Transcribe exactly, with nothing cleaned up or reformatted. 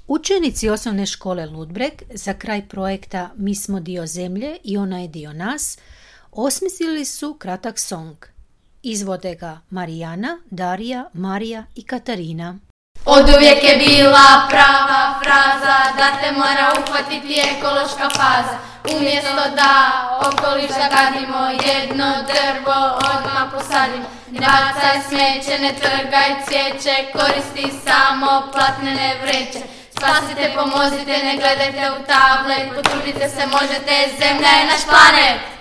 Učenici osnovne škole Ludbreg za kraj projekta Mi smo dio zemlje i ona je dio nas osmislili su kratak song. Izvode ga Marijana, Darija, Marija i Katarina. Oduvijek je bila prava fraza da te mora uhvatiti ekološka faza. Umjesto da okoliš zagadimo, jedno drvo odmah posadimo. Ne bacaj smeće, ne trgaj cvijeće, koristi samo platnene vreće. Spasite, pomozite, ne gledajte u tablet, potrudite se, možete, zemlja je naš planet.